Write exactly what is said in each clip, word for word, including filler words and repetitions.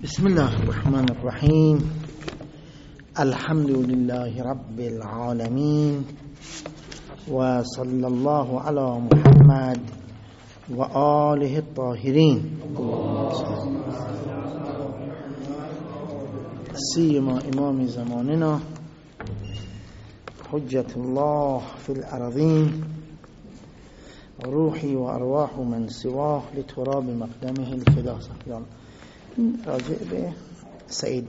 بسم الله الرحمن الرحیم. الحمد لله رب العالمین و صلی الله علی محمد و آله الطاهرین سیما امام زماننا حجت الله فی الارضین روحی و ارواح من سواه لتراب مقدمه الفدا. راجع به سعید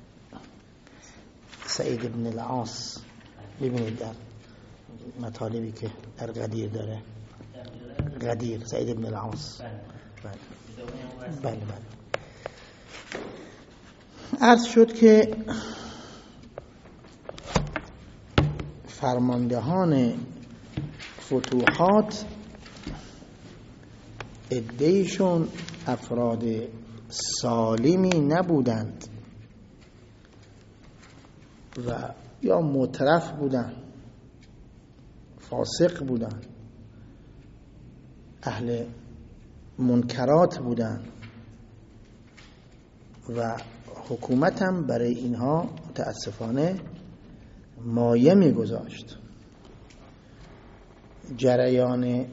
سعید ابن العاص ببینید در مطالبی که در غدیر داره. غدیر سعید ابن العاص بله بله بله عرض شد که فرماندهان فتوحات عده‌ایشون افراد سالمی نبودند و یا مترف بودند، فاسق بودند، اهل منکرات بودند و حکومت هم برای اینها متاسفانه مایه می‌گذاشت. جریان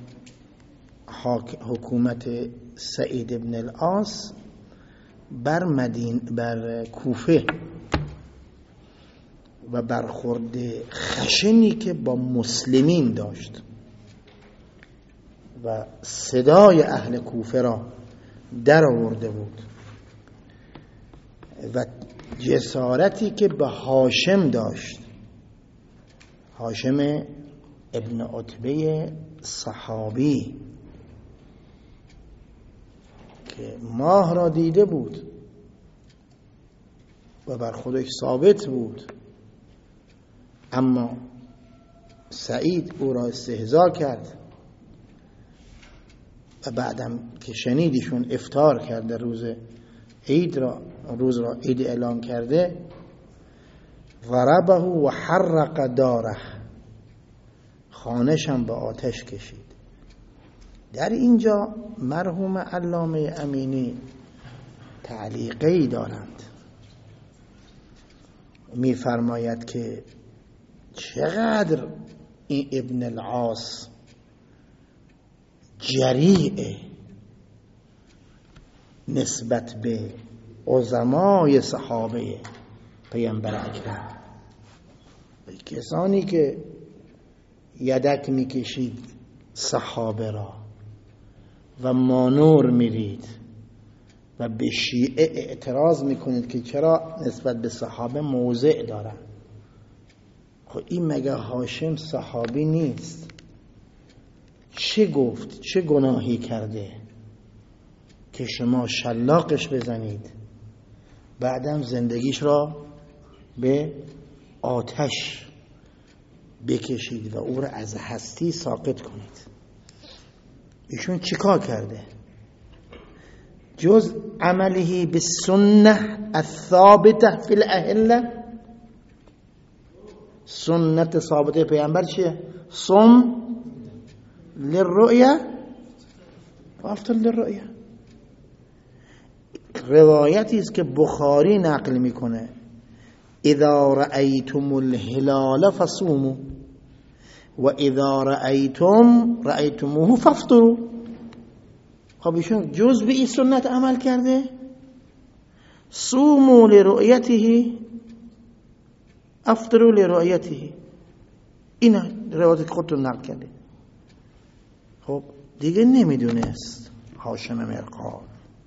حکومت سعید ابن العاص بر مدین بر کوفه و برخورد خشنی که با مسلمین داشت و صدای اهل کوفه را در آورده بود و جسارتی که به هاشم داشت، هاشم ابن عتبه صحابی که ماه را دیده بود و بر خودش ثابت بود، اما سعید او را استهزا کرد و بعدم که شنیدیشون افطار کرده، روز عید را روز را عید اعلام کرده، ضربه و حرق داره، خانه‌شم به آتش کشید. در اینجا مرحوم علامه امینی تعلیقی دارند، می‌فرماید که چقدر این ابن العاص جریء نسبت به عظمای صحابه پیامبر اکرم، کسانی که یدک میکشید صحابه را و مانور میرید و به شیعه اعتراض میکنید که چرا نسبت به صحابه موضع دارن. خب این مگه هاشم صحابی نیست؟ چه گفت؟ چه گناهی کرده که شما شلاقش بزنید بعدم زندگیش را به آتش بکشید و او را از هستی ساقط کنید؟ ایشون چیکار کرده؟ جز عمله بالسنه الثابته فی الاهله، سنت ثابته پیامبر چیه؟ صم للرؤیا و افطر للرؤیا. روایتی است که بخاری نقل میکنه اذا رأیتم الهلال فصوموا و اذا رأیتم رأیتموه فافطروا. خب ایشون جز به این سنت عمل کرده، صوموا لرؤیته افطروا لرؤیته. این روایت خودتون نقل کرده. خب دیگه نمیدونست هاشم مرقال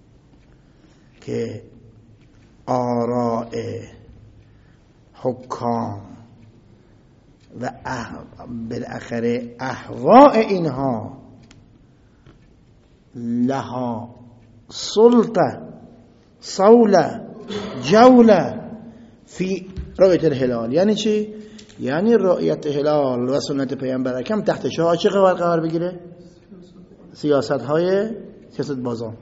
که آراء حکام و بالاخره اهواء اینها لها سلطه صوله جوله فی رؤیت الهلال. یعنی چی؟ یعنی رؤیت هلال و سنت پیامبر اکرم تحت شعاع چه قرار قرار بگیره؟ سیاست های سیاست بازان.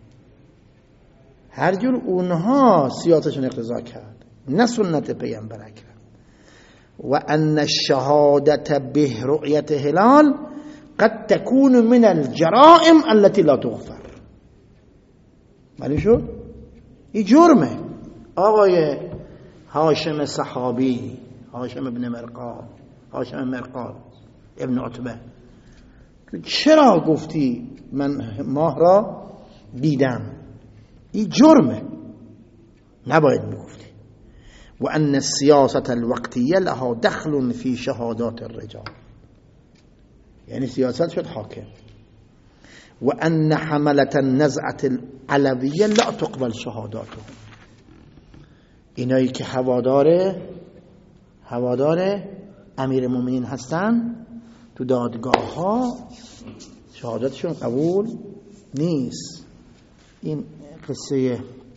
هر جور اونها سیاستشون اقتضا کرد، نه سنت پیامبر اکرم. و ان الشهادت به رؤیت هلال قد تكون من الجرائم التي لا تغفر. معلوم شد؟ این جرمه. آقای هاشم صحابی، هاشم ابن مرقال، هاشم مرقال ابن عتبه، تو چرا گفتی من ماه را دیدم؟ این جرمه، نباید میگفتی. و ان السیاست الوقتیه لها دخل فی شهادات الرجال، یعنی سیاست شد حاکم. و ان حملة النزعة العلویه لا تقبل شهاداتهم، اینایی که هوادار هوادار امیر المؤمنین هستن تو دادگاه ها شهادتشون قبول نیست. این قصه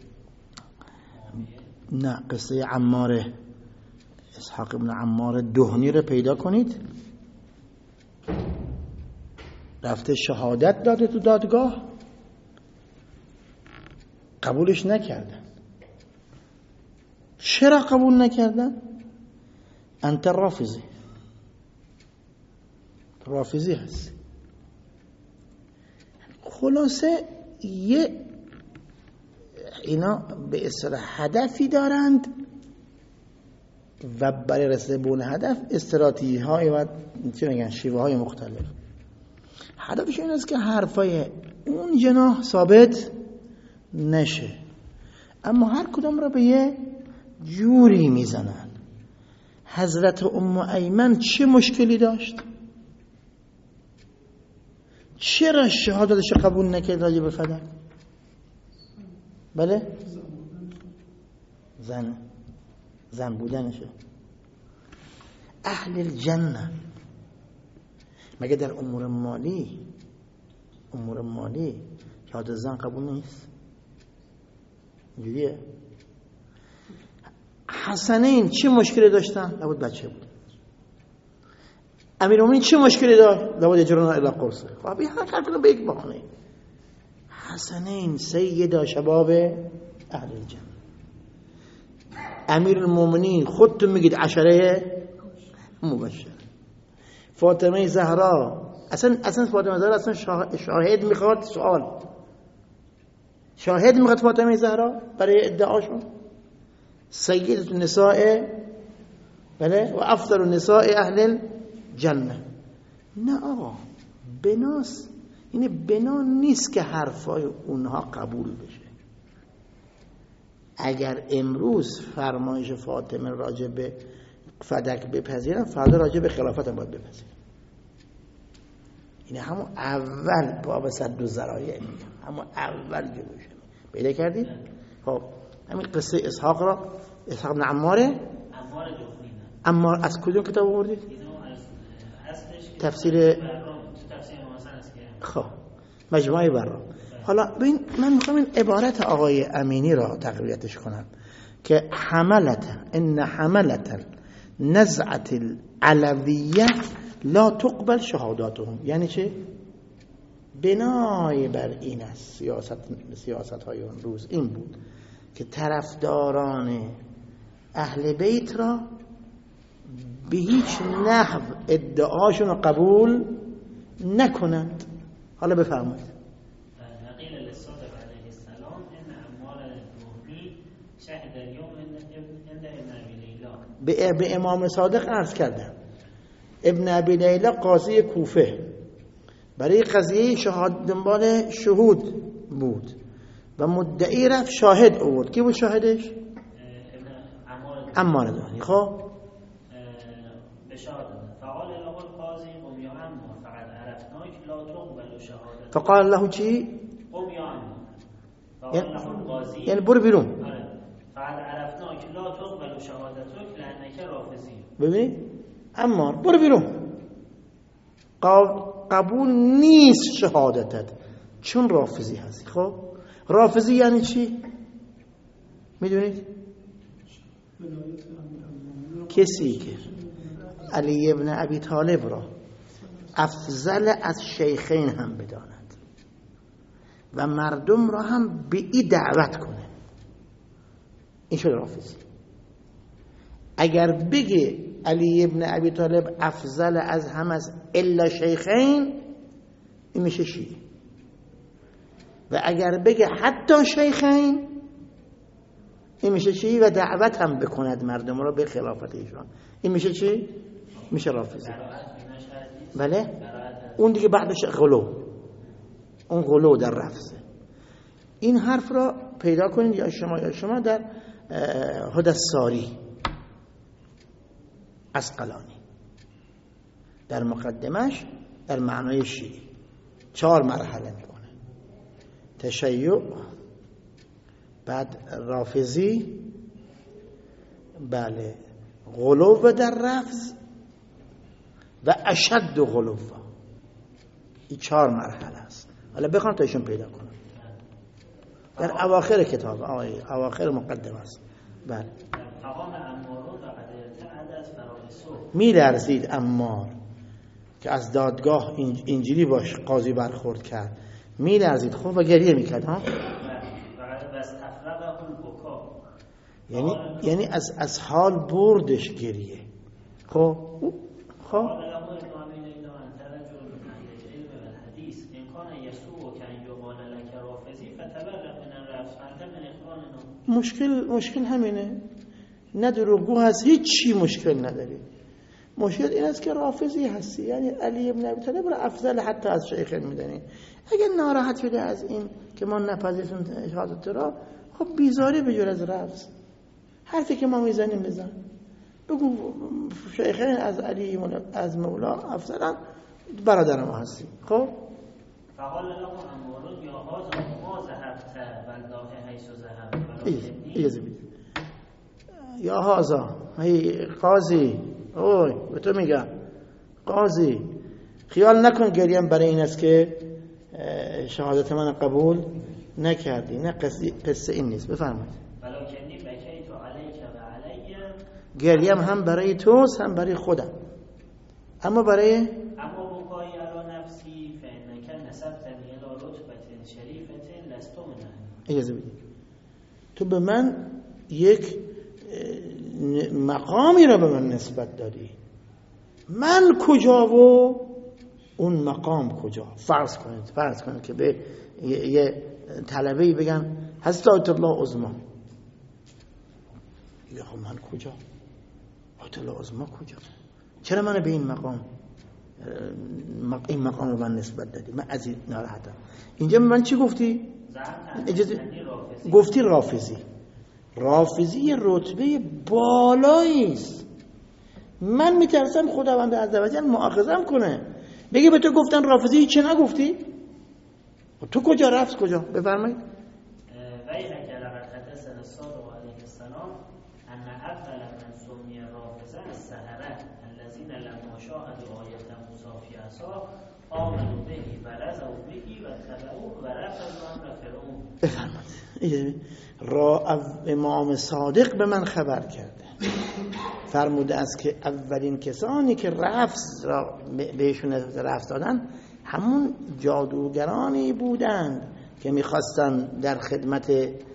نه قصه عمار اسحاق ابن عمار دهنی رو پیدا کنید، رفته شهادت داده تو دادگاه، قبولش نکردن. چرا قبول نکردن؟ انت رافضی، رافضی هست. خلاصه یه اینا به اصطلاح هدفی دارند و برای رسیدن به اون هدف استراتژی های و چی میگن شیوه های مختلف. هدفش این است که حرفای اون جناح ثابت نشه، اما هر کدام را به یه جوری میزنن. حضرت ام ایمن چه مشکلی داشت؟ چرا شهادتش قبول نکرد راجع به فدک؟ بله؟ زن زن بودنشه. اهل الجنه مگه در امور مالی امور مالی شهادت زن قبول نیست؟ اینجوریه. حسنین چه مشکلی داشتن؟ لابد بچه بود. امیرالمومنین چه مشکلی داشت؟ لابد اجرنا الی قرصه. خب این هر کدوم به یک بهانه. حسنین سید شباب اهل الجنه. امیرالمومنین خودتون میگید عشره مبشر. فاطمه زهرا اصلا اصلا فاطمه زهرا اصلا شاهد میخواد، سوال شاهد میخواد فاطمه زهرا برای ادعاشون. سید النساء بله و افضل النساء اهل الجنه. نه آقا، بناس اینه، بنا نیست که حرفای اونها قبول بشه. اگر امروز فرمایش فاطمه راجع به فدک بپذیرن، فردا راجع به خلافت هم باید بپذیرن. اینه همون اول باب صد و ذرایع میگم، همون اول جلوشه. پیدا کردید؟ خب همین قصه اسحاق را، اسحاق بن عماره عمار جفرینه. عمار از کدوم کتاب آوردید؟ تفسیر تفسیر محسن است که خب مجموعه برا. حالا ببین من میخوام این عبارت آقای امینی را تقویتش کنم که حملت ان حملت نزعت العلویه لا تقبل شهاداتهم. یعنی چه؟ بنای بر این است سیاست سیاست های اون روز این بود که طرفداران اهل بیت را به هیچ نحو ادعاشون رو قبول نکنند. حالا بفرمایید. نقیل للصادق علیه السلام ان عمار جفری شهد اليوم عند ابن ابی لیلا. به امام صادق عرض کردم ابن ابی لیلا قاضی کوفه برای قضیه شهاد دنبال شهود بود و مدعی رفت شاهد آورد. کی بود شاهدش؟ عمار دانی. خب فقال له چی؟ یعنی برو بیرون. فقال عرفناک لا تقبل شهادتک لانک رافضی. ببینید عمار برو بیرون، قبول نیست شهادتت چون رافضی هستی. خب رافضی یعنی چی؟ میدونید؟ کسی که علی ابن ابی طالب را افضل از شیخین هم بداند و مردم را هم به این دعوت کنه، این شده رافضی. اگر بگه علی ابن ابی طالب افضل از هم از الا شیخین، این میشه شیعه. و اگر بگه حتی شیخین، این میشه چی؟ و دعوت هم بکند مردم را به خلافت ایشان. این میشه چی؟ میشه رافضی. بله؟ اون دیگه بعدش غلو، اون غلو در رفضه. این حرف را پیدا کنید یا شما یا شما در هدی الساری عسقلانی در مقدمش در معنای شیعی چهار مرحله میکنه: تشیع، بعد رافضی، بله غلو در رفض و اشد غلو. این چهار مرحله است. حالا بخوام تا ایشون پیدا کنم در اواخر کتاب، آقای اواخر مقدمه است. بله میلرزید عمار که از دادگاه اینجوری باش قاضی برخورد کرد، میلرزید خب و گریه میکرد ها. یعنی یعنی از از حال بردش گریه. خب خب مشکل مشکل همینه، نه دروغگو هست، هیچ چی مشکل نداری. مشکل این است که رافضی هستی، یعنی علی ابن ابی طالب را افضل حتی از شیخین میدنی. اگه ناراحت شده از این که ما نپذیریم شهادت را، خب بیزاری بجور از رفض. حرفی که ما میزنیم بزن، بگو شیخین از علی از مولا افضلن، برادر ما هستی. خب فقال له عمار یا هذا ما ذهبت والله حيث ذهب. اجازه بده. یا هذا ای قاضی، اوی به تو میگم قاضی، خیال نکن گریم برای این است که شهادت من قبول نکردی، نه قصه این نیست. بفرمایید. ولکنی بکیت علیک و علی، گریم هم برای توست هم برای خودم، اما برای اما بکای علی نفسی فانک نسبتنی الی رتبه شریفه لست منه. اجازه بدید، تو به من یک مقامی را به من نسبت دادی، من کجا و اون مقام کجا؟ فرض کنید فرض کنید که به یه, یه طلبه‌ای بگن حضرت آیت الله عظما، یا خب من کجا؟ آیت الله عظما کجا؟ چرا من به این مقام این مقام رو من نسبت دادی؟ من از این ناراحتم. اینجا من چی گفتی؟ اجازه گفتی رافضی. رافضی رتبه بالایی است. من میترسم خداوند عزوجل مؤاخذم کنه، بگه به تو گفتن رافضی چه نگفتی؟ تو کجا رفت کجا؟ بفرمایید. وی اگر حدثنا الصادق علیه السلام ان اول من سمی رافضه السحره الذين لما شاهدوا آیه موسی فی عصا آمنوا به و رضوا به و تبعوه و رفضوا امر فرعون. بفرمایید. را امام صادق به من خبر کرده، فرموده است که اولین کسانی که رفض را بهشون رفض دادن همون جادوگرانی بودند که میخواستن در خدمت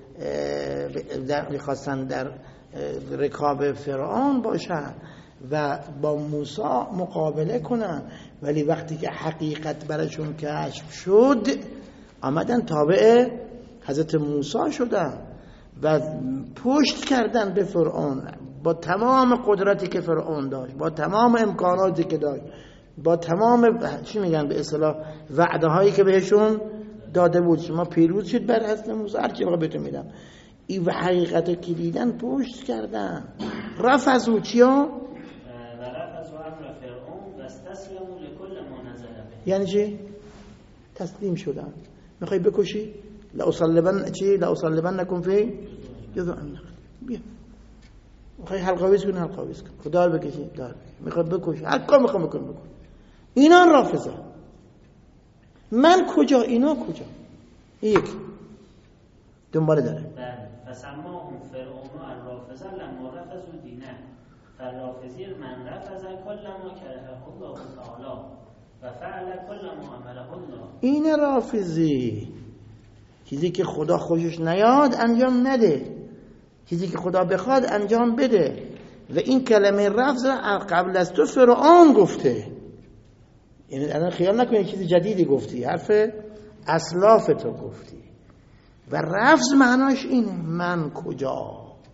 در میخواستن در رکاب فرعون باشن و با موسی مقابله کنن، ولی وقتی که حقیقت برشون کشف شد آمدن تابع حضرت موسی شدن و پشت کردن به فرعون با تمام قدرتی که فرعون داشت، با تمام امکاناتی که داشت، با تمام چی میگن به اصطلاح وعده هایی که بهشون داده بود. شما پیروز شد بر حضرت موسی، هر چی بهتون میدم. این و حقیقت رو که دیدن پشت کردن. رفضوا چیا؟ و رفضوا امر فرعون و استسلموا لكل ما نزل به. یعنی چی؟ تسلیم شدن. میخوای بکشی؟ لا اصلبن چی؟ لا اصلبن نکن فی جذوع النخل. بیا. میخوای حلقاویز کنی حلقاویز کن. خدا رو بکشی دار. میخوای بکشی هر کار میخوام بکن بکن. اینا رافضه. من کجا؟ اینا کجا؟ یک دنباله داره. فسماهم فرعون الرافضه لما رفضوا دینه فالرافضی من رفض کل ما کرهه الله تعالی و فعل کل ما امره الله. این رافضی چیزی که خدا خوشش نیاد انجام نده، چیزی که خدا بخواد انجام بده. و این کلمه رفض را قبل از تو فرعون گفته. یعنی الان خیال نکنی چیز جدیدی گفتی، حرف اسلاف تو گفتی. و رفض معناش اینه من کجا؟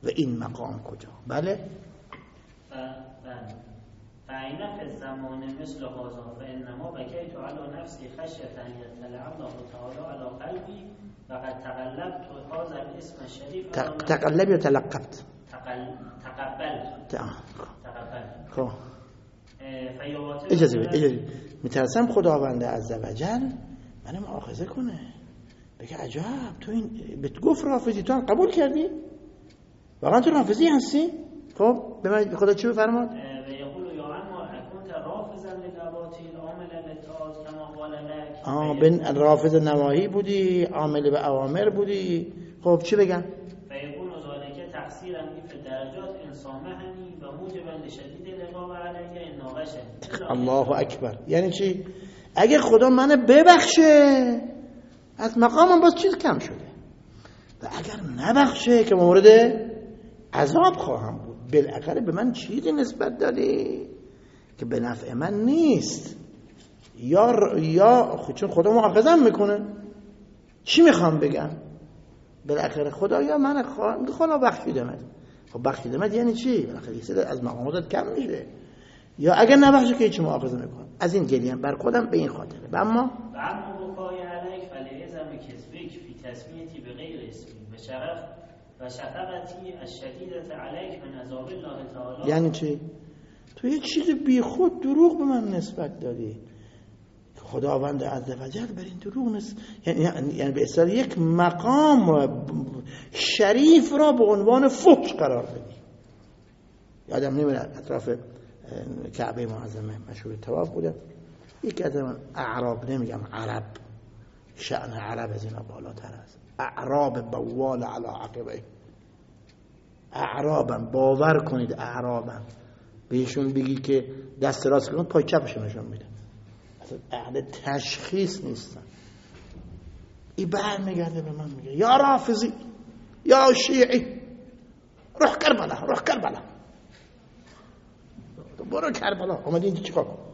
و این مقام کجا؟ بله فعین فی الزمان مثل هذا فانما بکیت علی نفسی خشیة ان یطلع الله تعالی علی قلبی فقد تقلبت هذا الاسم الشریف. تقلب یا تلقبت؟ تقبلت. تقبلت. خب اجازه بید اجازه میترسم خداوند عزوجل منو مؤاخذه کنه، بگه عجب تو این بهت گفت رافضی، تو هم قبول کردی؟ واقعا تو رافضی هستی؟ خب به من خدا چی بفرماد؟ آه بن رافض نواهی بودی، عامل به اوامر بودی. خب چی بگم؟ فیکون ذالک تقصیرا فی درجات انسامحنی و موجبا لشدید العقاب علیه الناقشه. الله اکبر. یعنی چی؟ اگه خدا منو ببخشه از مقامم باز چیز کم شده، و اگر نبخشه که مورد عذاب خواهم بود. بالاخره به من چیزی نسبت دادی که به نفع من نیست، یا یا چون خدا مؤاخذم میکنه. چی میخوام بگم؟ بالاخره خدا یا من خواهم خدا بخشیدمت. خب بخشیدمت یعنی چی؟ بالاخره یه از مقاماتت کم میشه، یا اگر نبخشه که هیچ مؤاخذه میکنه. از این گریم بر خودم به این خاطره. و اما و اما بقای علیک فلیزم کذبک فی تسمیتی به غیر اسمی و شرف و شفقتی الشدیدت علیک من عذاب الله تعالی. یعنی چی؟ تو یه چیز بی خود دروغ به من نسبت دادی. خداوند عزوجل بر این دروغ نسبت، یعنی یعنی به اصطلاح یک مقام شریف را به عنوان فحش قرار بدی. یادم نمیاد اطراف کعبه معظمه مشهور طواف بوده، یکی از من اعراب، نمیگم عرب، شأن عرب از اینا بالاتر است، اعراب بوال علی عقبه، اعرابم باور کنید، اعرابم بهشون بگی که دست راست کن پای چپش نشون میده، اصلا اهل تشخیص نیستن. این بر میگرده به من میگه یا رافضی یا شیعی روح کربلا، روح کربلا، برو کربلا. اومدی اینجا چیکار کن؟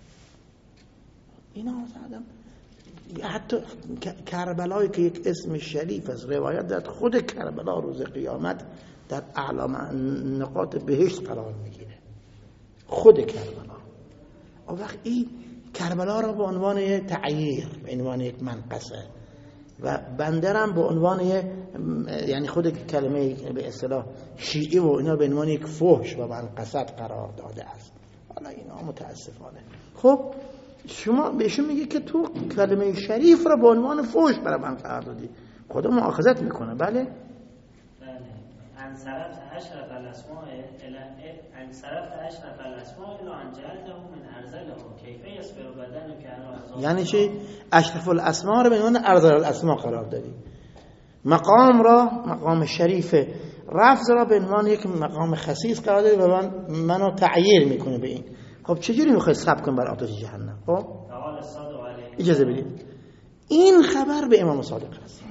اینا آدم حتی کربلایی که یک اسم شریف است، روایت داد خود کربلا روز قیامت در اعلی نقاط بهشت قرار میگیره، خود کربلا. اون وقت این کربلا را به عنوان تعییر، به عنوان یک منقصه، و بندرم به عنوان یعنی خود کلمه به اصطلاح شیعی و اینا به عنوان یک فحش و منقصت قرار داده است. حالا اینا متاسفانه. خب شما بهشون میگه که تو کلمه شریف را به عنوان فحش برای من قرار دادی، خدا مؤاخذت میکنه. بله ان صرفت اشرف الاسماء الى ان صرفت اشرف الاسماء الى ان جعلته من ارذله کیف یصبر بدنك على. یعنی چی؟ اشرف الاسماء رو به عنوان ارذل الاسماء قرار دادی، مقام را، مقام شریف رفض را به عنوان یک مقام خسیس قرار دادی و من منو تعییر میکنه به این. خب چجوری میخوای صبر کنی بر آتش جهنم؟ خب اجازه بدید این خبر به امام صادق هست.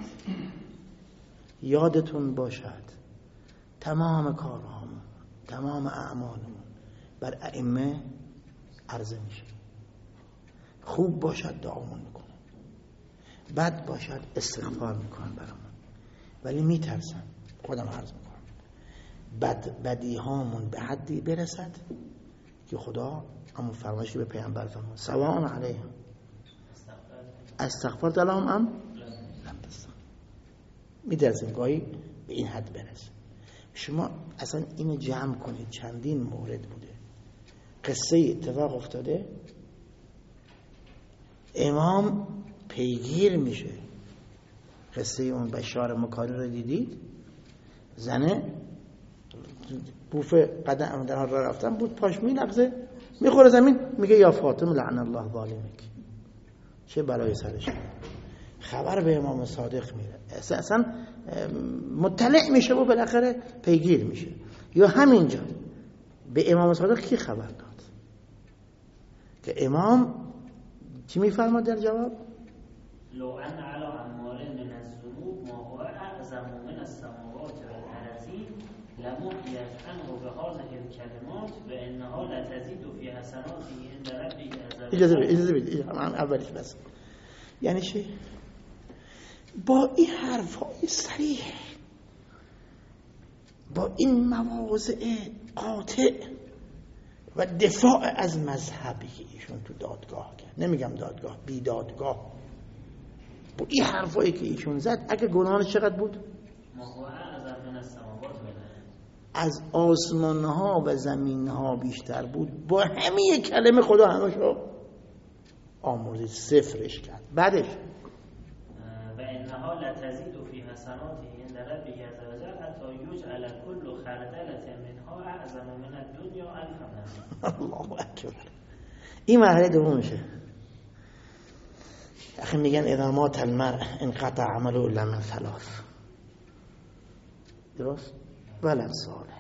یادتون باشد تمام کارهامون، تمام اعمالمون بر ائمه عرضه میشه. خوب باشد دعامون میکنن، بد باشد استغفار میکنن برامون، ولی میترسن. خودم عرض میکنم بد بدی هامون به حدی برسد که خدا همون فرمایشی به پیامبر فرمود سواء علیهم استغفرت لهم ام لم تستغفر. میترسیم گاهی به این حد برسه. شما اصلا اینو جمع کنید، چندین مورد بوده، قصه اتفاق افتاده، امام پیگیر میشه. قصه اون بشار مکاری رو دیدید؟ زنه بوف قدم در راه رفتن بود، پاش میلغزه، میخوره زمین، میگه یا فاطمه لعن الله ظالمک. چه بلای سرش. خبر به امام صادق میره، اصلا مطلع میشه و بالاخره پیگیر میشه. یا همینجا به امام صادق کی خبر داد که امام چی میفرماد در جواب؟ لو ان علی عمار من الذنوب ما هو اعظم من السماوات والارضین لمحیت عنه بهذه الکلمات و انها لتزید فی حسناته عند ربه عز اجازه بدید اجازه بدید اولیش بس. یعنی چی؟ با این حرفای صریح با این مواضع قاطع و دفاع از مذهبی که ایشون تو دادگاه کرد، نمیگم دادگاه، بی دادگاه، با این حرفایی که ایشون زد، اگه گناهش چقدر بود؟ از آسمان ها و زمین ها بیشتر بود. با همین کلمه خدا همشو آمرزید، صفرش کرد. بعدش و انها لتزید فی حسناته عند ربک عز وجل حتی یجعل كل خردلة منها اعظم من الدنیا الف مرة. الله اکبر. این مرحله دومشه. اخی میگن اذا مات المرء انقطع عمله الا من ثلاث. درست؟ ولد صالح،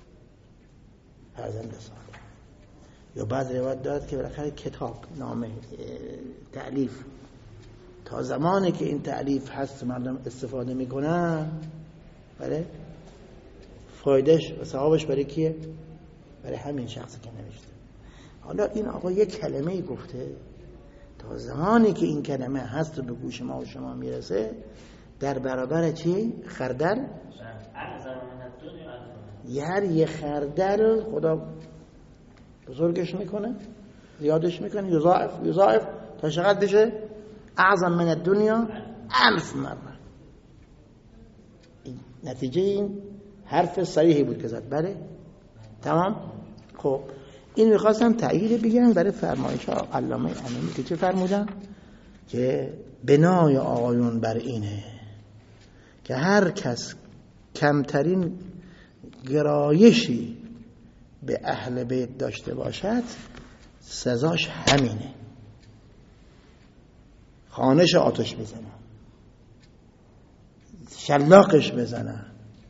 فرزند صالح. یا بعض روایت دارد که بالاخره کتاب، نامه، تألیف، تا زمانی که این تألیف هست مردم استفاده میکنن، بله فایدهش و ثوابش برای کیه؟ برای همین شخصی که نوشته. حالا این آقا یک کلمه ای گفته، تا زمانی که این کلمه هست و به گوش ما و شما میرسه، در برابر چی؟ خردل؟ یه یه خردل خدا بزرگش میکنه، زیادش میکنه، یضاعف یضاعف تا چقدر بشه؟ اعظم من الدنیا الف مره. نتیجه این حرف صریحی بود که زد. بله تمام. خب این میخواستم تأیید بگیرم برای فرمایش علامه امینی که چه فرمودن؟ که بنای آقایون بر اینه که هر کس کمترین گرایشی به اهل بیت داشته باشد سزاش همینه، خانش آتش بزنه، شلاقش بزنه،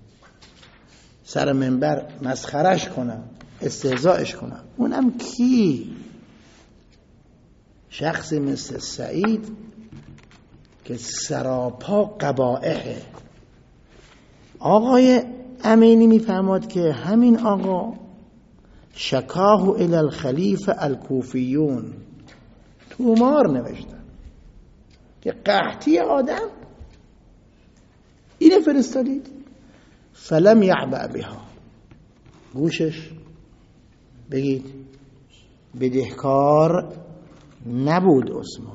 سر منبر مسخرش کنه، استهزاءش کنه. اونم کی؟ شخصی مثل سعید که سراپا قبائحه. آقای امینی میفرماد که همین آقا شکاه الی الخلیفه الکوفیون، تومار نوشتن که قحطی آدم اینه فرستادید، فلم یعبأ بها، گوشش بگید بدهکار نبود عثمان.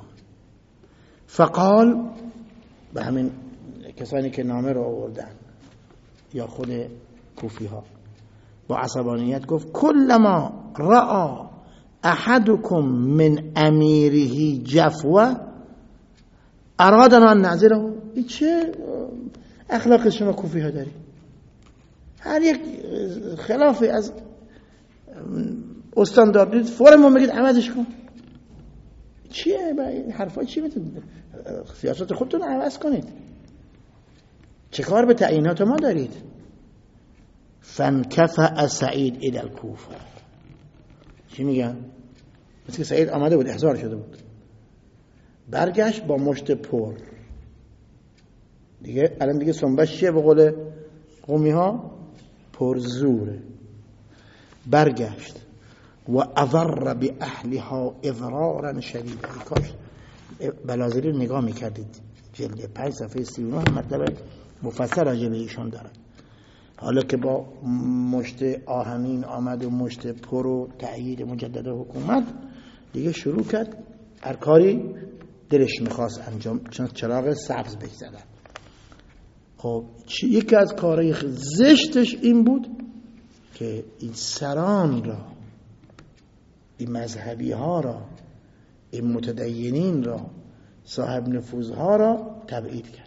فقال، به همین کسانی که نامه رو آوردن یا خود کوفی ها، با عصبانیت گفت کلما رأى احدكم من امیره جفوه ارادنا ان نعذره. این چه اخلاق شما کوفی ها داری؟ هر یک خلافی از استاندارد دید فوراً ما میگید عوضش کن. چیه این حرفا؟ چی میتونید سیاست خودتون رو عوض کنید؟ چه کار به تعیینات ما دارید؟ فانکفأ سعید الی الکوفه. چی میگن؟ مثل که سعید آمده بود، احضار شده بود، برگشت با مشت پر دیگه. الان دیگه سنبش چیه به قول قومی ها؟ پرزوره. برگشت و اضر به اهلها اضرارا شدیدا. کاش بلازری رو نگاه میکردید، جلد پنج صفحه سی و نه مطلب مفصل راجع به ایشون داره. حالا که با مشت آهنین آمد و مشت پر و تأیید مجدد حکومت، دیگه شروع کرد هر کاری دلش میخواست انجام، چون چراغ سبز بگذارد. خب یکی از کارهای زشتش این بود که این سران را، این مذهبی ها را، این متدینین را، صاحب نفوذها را تبعید کرد.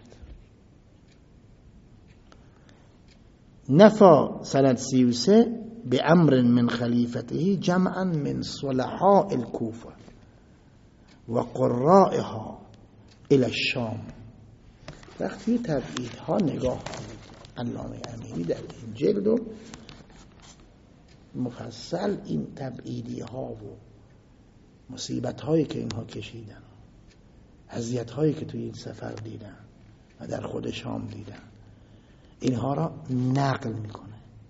نفا سنة سی و سه به امر من خلیفته جمعا من صلحاء الکوفه و قرائها الى الشام. وقتی تبعیدها نگاه کنید، علامه امینی در این جلد و مفصل این تبعیدی ها و مصیبت هایی که اینها کشیدن، اذیت هایی که توی این سفر دیدن و در خود شام دیدن، اینها را نقل میکنه.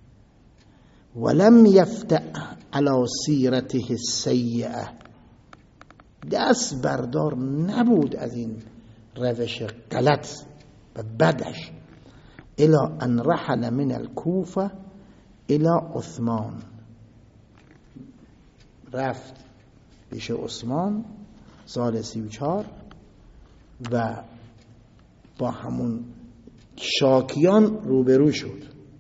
ولم یفتع علی سیرته السیئه، دست بردار نبود از این روش غلط و بدش. الى ان رحل من الكوفه الى عثمان، رفت پیش عثمان سال سی و چهار و با همون شاکیان روبرو شد.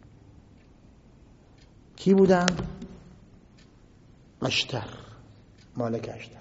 کی بودن؟ اشتر، مالک اشتر،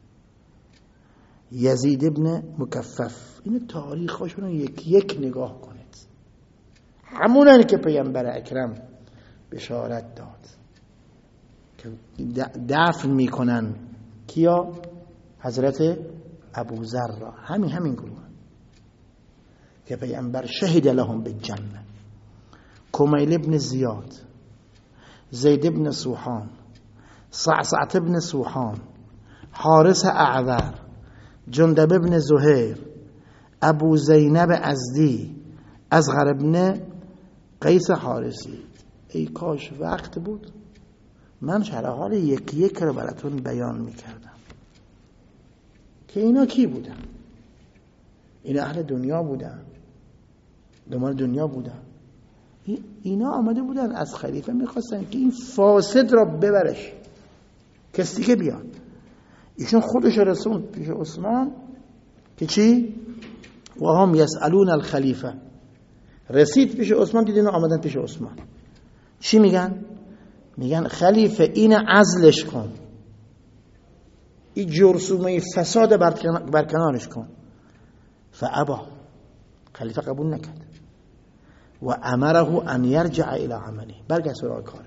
یزید ابن مکفف. این تاریخ هاشون یک یک نگاه کنید، همونن که پیامبر اکرم بشارت داد که دفن میکنن کیا؟ حضرت ابوذر را. همین همین گروه که پیامبر شهد لهم بالجنه. کمیل ابن زیاد، زید ابن سوحان، صعصعت ابن سوحان، حارث اعور، جندب ابن زهیر، ابو زینب ازدی، اصغر ابن قیس حارسی. ای کاش وقت بود من شرح حال یک یک رو براتون بیان میکردم که اینا کی بودن. اینا اهل دنیا بودن، دنبال دنیا بودن. اینا آمده بودن از خلیفه میخواستن که این فاسد را ببرش، کسی که بیاد. ایشون خودش رسوند پیش عثمان که چی؟ و هم یسالون الخلیفه. رسید پیش عثمان، دیدین آمدن پیش عثمان چی میگن؟ میگن خلیفه این عزلش کن، این جرثومه فساد برکنارش کن. فابا، خلیفه قبول نکرد. و امره ان یرجع الى عمله، برگرد سراغ کارت،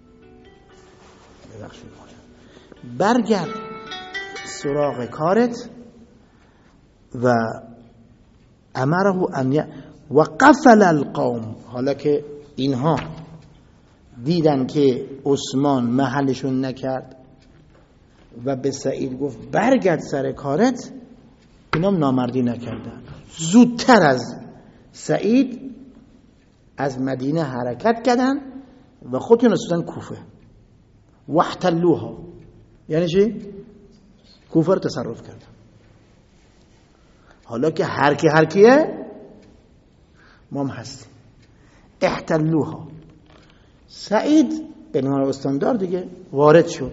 برگرد سراغ کارت. و امره ان ی... و قفل القوم. حالا که اینها دیدن که عثمان محلشون نکرد و به سعید گفت برگرد سر کارت، اینا نامردی نکردن، زودتر از سعید از مدینه حرکت کردن و خودشون رسیدن کوفه. واحتلوها، یعنی چی؟ کوفه رو تصرف کردن. حالا که هر کی هر کیه ما هم هستیم. احتلوها. سعید به عنوان استاندار دیگه وارد شد.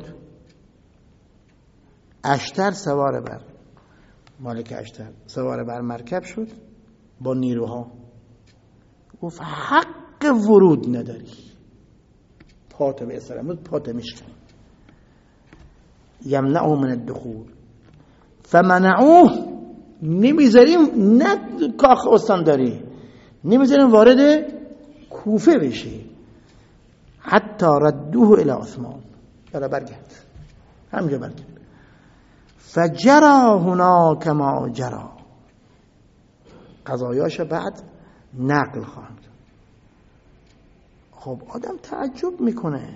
اشتر سوار بر مالک اشتر سوار بر مرکب شد با نیروها. گفت حق ورود نداری، پاتو به اسلام پاتو میشکنی. یمنعه من الدخول فمنعوه، نمیذاریم، نه کاخ استانداری نمیذاریم وارد کوفه بشی. حتی ردوه الى عثمان، برا برگرد، همجا برگرد. فجرا هناک ما جرا، قضایاش بعد نقل خواهند. خب آدم تعجب میکنه،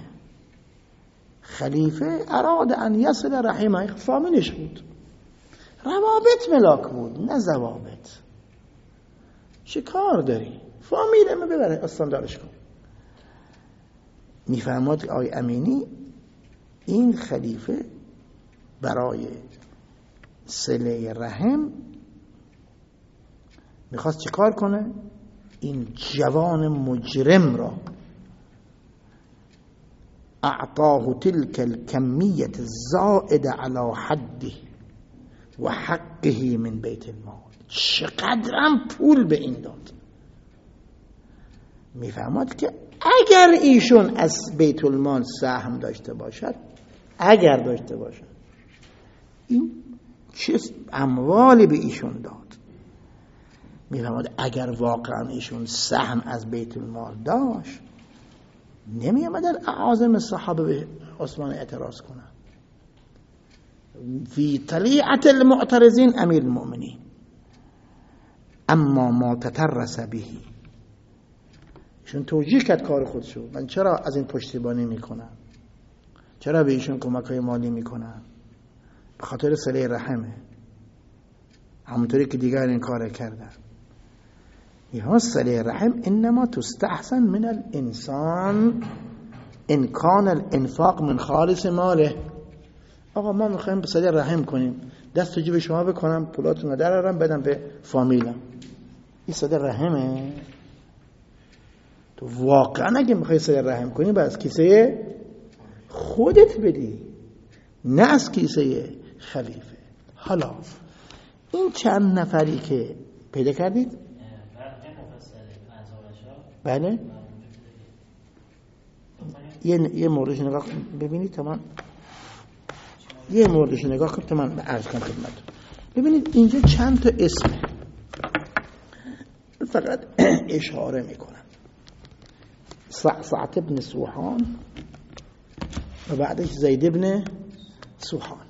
خلیفه اراد ان یصل رحمه، فامیلش بود، روابط ملاک بود نه ضوابط. چه کار داری؟ فامیلمه ببره استاندارش کن. میفهمد آقای امینی این خلیفه برای صله رحم میخواست چه کار کنه؟ این جوان مجرم را اعطاه تلك الكمية الزائده على حده و حقه من بیت المال. چقدرم پول به این داد. میفهمد که اگر ایشون از بیت المال سهم داشته باشد، اگر داشته باشد، این چه اموالی به ایشون داد. میفهمد اگر واقعا ایشون سهم از بیت المال داشت، نمی آمدن اعاظم صحابه به عثمان اعتراض کنن. فی طلیعة المعترضین امیر المؤمنین. اما ما تترس بهی، ایشون توجیه کرد کار خودشو. من چرا از این پشتیبانی میکنم؟ چرا به ایشون کمک‌های مالی میکنم؟ به خاطر صله رحمه، همونطوری که دیگر این کار کردن. یه صله رحم انما تستحسن من الانسان ان کان الانفاق من خالص ماله. آقا ما میخوایم صله رحم کنیم، دست تو جیب شما بکنم، پولاتون رو درارم بدم به فامیلم، این صله رحمه؟ تو واقعا اگه میخوای صله رحم کنی باید از کیسه خودت بدی، نه از کیسه خلیفه. حالا این چند نفری که پیدا کردید؟ بله یه یه موردش نگاه ببینید تا من یه موردش نگاه کنم تا من عرض کنم خدمتتون. ببینید اینجا چند تا اسمه، فقط اشاره میکنم. صعصعة ابن سوحان و بعدش زید ابن سوحان.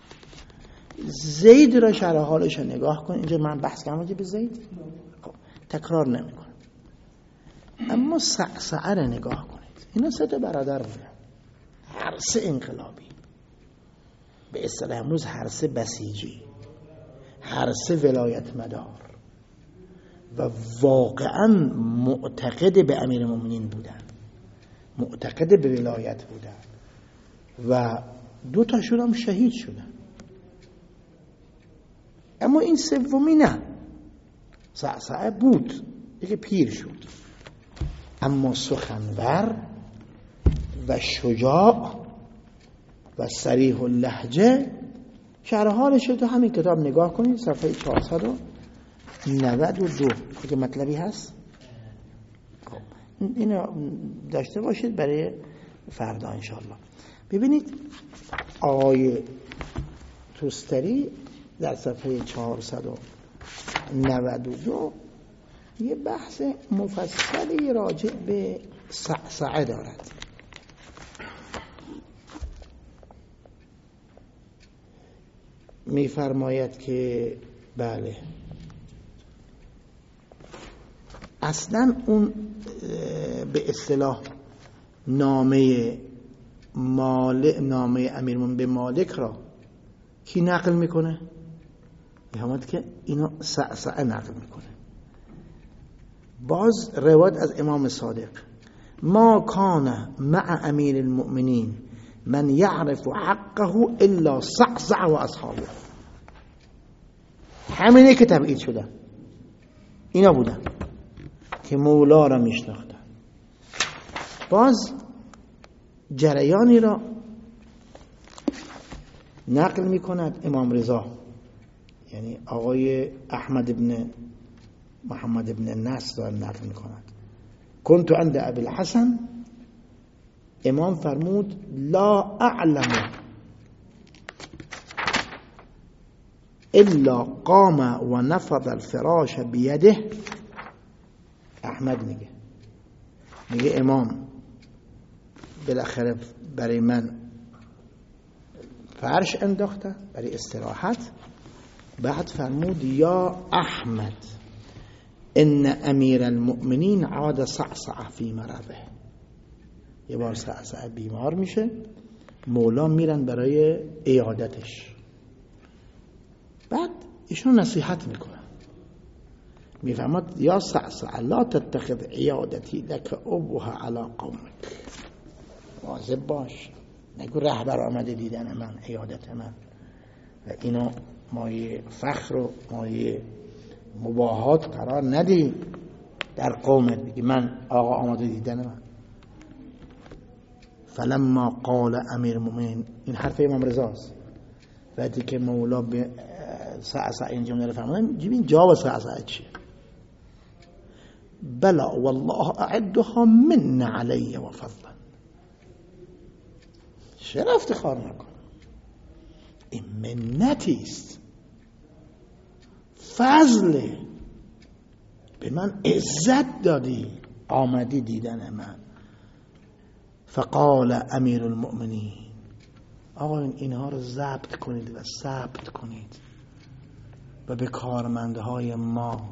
زید را شرح حالش نگاه کن. اینجا من بحث کردم راجع به زید، تکرار نمی کنم. اما صعصعه را نگاه کنید. اینا سه تا برادر بودن، هر سه انقلابی، به اصطلاح امروز هر سه بسیجی، هر سه ولایت مدار و واقعا معتقد به امیر المؤمنین بودن، معتقد به ولایت بودن و دو تاشون هم شهید شدن. اما این سومی نه، صعصعه بود، یکی پیر شد، اما سخنور و شجاع و صریح اللهجه. شرح حالش تو همین کتاب نگاه کنید، صفحه چهارصد و نود و دو که مطلبی هست. اینو داشته باشید برای فردا انشاءالله. ببینید آقای توستری در صفحه چهارصد و نود و دو یه بحث مفصلی راجع به صعصعه دارد. میفرماید که بله اصلا اون به اصطلاح نامه مالک، نامه امیرالمومنین به مالک را کی نقل میکنه؟ میفرماید که اینو صعصعه نقل میکنه. باز روایت از امام صادق، ما کان مع امیر المؤمنین من یعرف حقه الا صعصع و اصحابه. همینه که تبعید شدن اینا بودن که مولا را میشناختن. باز جریانی را نقل میکند امام رضا، یعنی آقای احمد ابن محمد ابن النصر را نقل میکند. کنت عند ابی الحسن، امام فرمود لا اعلم الا قام و نفض الفراش بیده. احمد میگه میگه امام بالاخره برای من فرش انداخته برای استراحت. بعد فرمود یا احمد ان امیر المؤمنین عاد صعصع فی مرضه. یه بار صعصع بیمار میشه، مولا میرن برای عیادتش. بعد ایشون نصیحت میکنن، میفهمد یا صعصع لا تتخذ عیادتی لک ابوها علی قومک. واظب باش، نگو رهبر آمده دیدن من، عیادت من و اینو مایه فخر و مایه مباهات قرار ندی در قومت، بگی من آقا آمده دیدن من. فلما قال امیر المؤمنین، این حرف امام رضاست، وقتی که مولا به صعصع این جمله رو فرمودن، جیبین جواب صعصع چیه؟ بلا والله اعدها من علی و فضلا. چرا افتخار نکنم؟ این منتی است، فضل، به من عزت دادی، آمدی دیدن من. فقال امیر المؤمنین، آقا اینها رو ضبط کنید و ثبت کنید و به کارمندهای ما،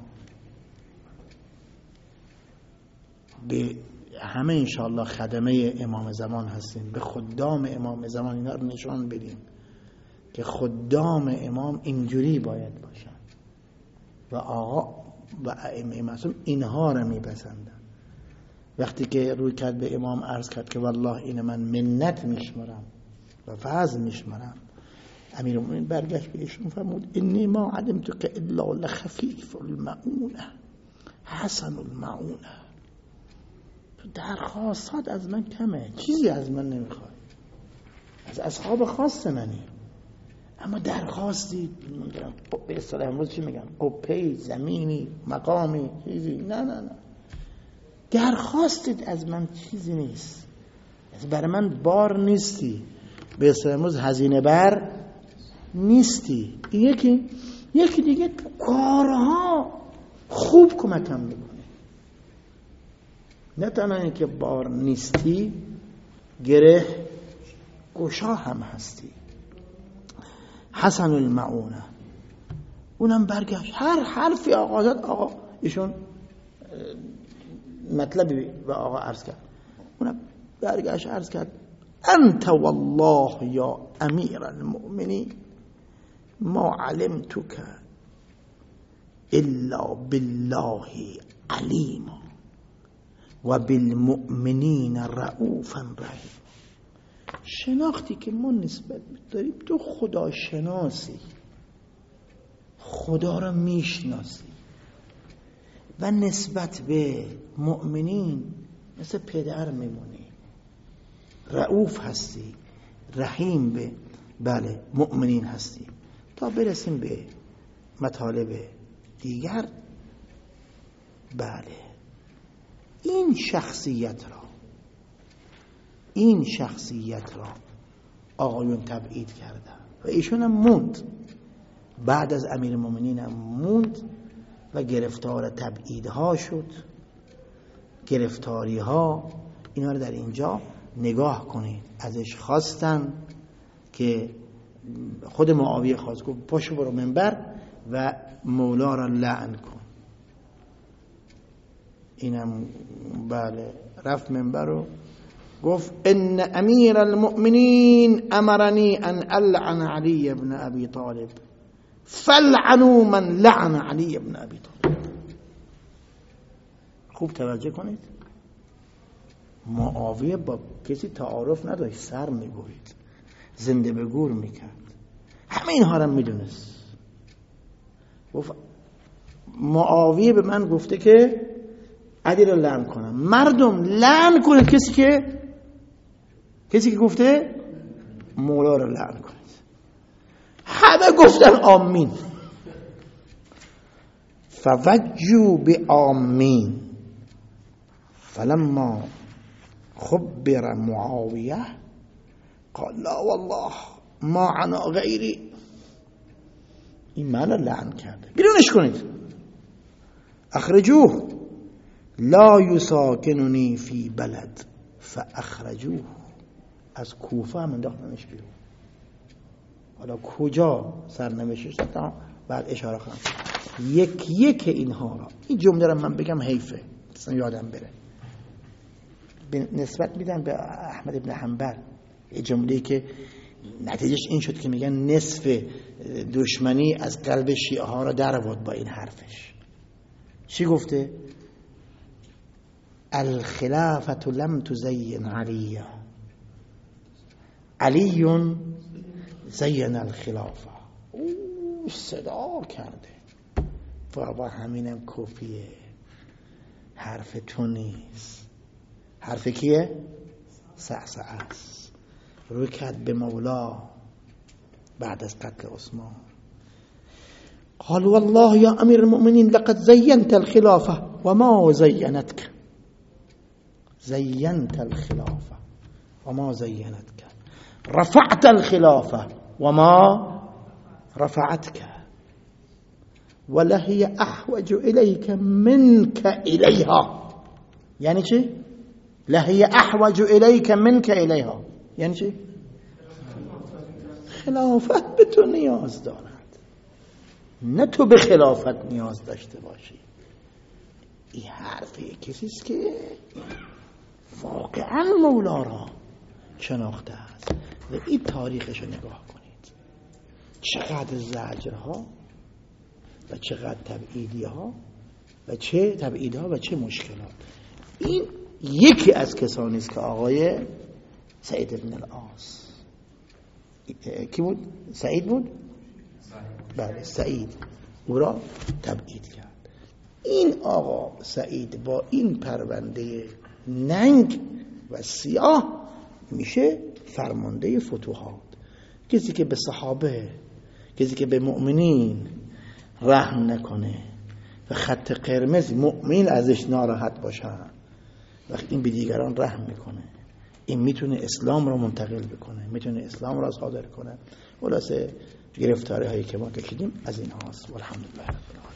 به همه انشاءالله خدمه امام زمان هستیم، به خدام امام زمان اینا رو نشان بدیم که خدام امام اینجوری باید باشن و آقا و ائمه معصوم اینها رو میپسندن. وقتی که روی کرد به امام عرض کرد که والله این من منت میشمرم و فضل میشمرم، امیرالمومنین برگشت به ایشون فرمود انی ما علمت که الا لخفیف المعونه حسن المعونه. تو درخواستات از من کمه، چیزی از من نمیخوای، از اصحاب خاص منی، اما درخواستی به اصطلاح امروز چی میگن، قپه‌ای، زمینی، مقامی، چیزی، نه نه نه، درخواستت از من چیزی نیست، برای من بار نیستی، به اصطلاح امروز هزینه بر نیستی. یکی یکی دیگه تو کارها خوب کمکم میکنه، نه تنها اینکه بار نیستی، گره گشا هم هستی. حسن المعونه اونم برگشت، هر حرفی آقا زد، آقا ایشون مطلبی به آقا عرض کرد، اونم برگشت عرض کرد انت والله یا امیر المؤمنین ما علمتك الا بالله علیما و بالمؤمنین رؤوفا رحیم. شناختی که ما نسبت داریم، تو خدا شناسی، خدا را میشناسی و نسبت به مؤمنین مثل پدر میمونی، رؤوف هستی، رحیم به بله مؤمنین هستی. تا برسیم به مطالب دیگر، بله این شخصیت را این شخصیت را آقایون تبعید کردن و ایشون هم موند، بعد از امیر المؤمنین هم موند و گرفتار تبعیدها شد، گرفتاری ها. اینا رو در اینجا نگاه کنید. ازش خواستن که خود معاویه خواست، گفت پاشو برو منبر و مولا را لعن کن. اینم بله رفت منبر رو گفت ان امیر المؤمنین امرنی ان العن علی ابن ابی طالب فلعنوا من لعن علی ابن ابی طالب. خوب توجه کنید، معاویه با کسی تعارف نداشت، سر میبرید، زنده به گور میکرد، همه اینها رو میدونست. گفت معاویه به من گفته که علی رو لعن کنم، مردم لعن کنه کسی که کسی که گفته مولا رو لعن کنید. همه گفتن آمین. فوجوا بآمین فلما خبر معاویه قال لا والله ما عنا غیری. این معنی لعن کرده، بیرونش کنید، اخرجوه لا یساکننی فی بلد فاخرجوه. از کوفه هم انداختنش بیرون. حالا کجا سرنوشتش تا بعد اشاره کنم. یک یک اینها را، این جمله را من بگم حیفه اصلا یادم بره، نسبت میدن به احمد ابن حنبل، یه جمله‌ای که نتیجهش این شد که میگن نصف دشمنی از قلب شیعه ها را در آورد با این حرفش. چی گفته؟ الخلافة لم تزین علی، علی زین الخلافه. او صدا کرده بابا، همینم کفیه، حرف تو نیست. حرف کیه؟ سعسعه است. روی کرد به مولا بعد از قتل عثمان. قال والله یا امیر المؤمنین لقد زینت الخلافه و ما زینتک، زینت الخلافه و ما زینتک، رفعت الخلافه و ما رفعتك ولهي احوج الیک منک الیها. یعنی چی؟ لهي احوج الیک منک الیها یعنی چی؟ خلافت به تو نیاز دارد، نه تو به خلافت نیاز داشته باشی. این حرف کسیست که واقعا مولا را شناخته است و این تاریخش رو نگاه کنید، چقدر زجرها و چقدر تبعیدیها و چه تبعیدها و چه مشکلات. این یکی از کسانی است که آقای سعید بن العاص، کی بود؟ سعید بود؟ بله سعید، او را تبعید کرد. این آقا سعید با این پرونده ننگ و سیاه میشه فرمانده فتوحات. کسی که به صحابه، کسی که به مؤمنین رحم نکنه و خط قرمز مؤمن ازش ناراحت باشه، وقتی این به دیگران رحم میکنه، این میتونه اسلام رو منتقل بکنه، میتونه اسلام رو صادر کنه. خلاصه گرفتاری هایی که ما کشیدیم از این هاست. والحمدلله.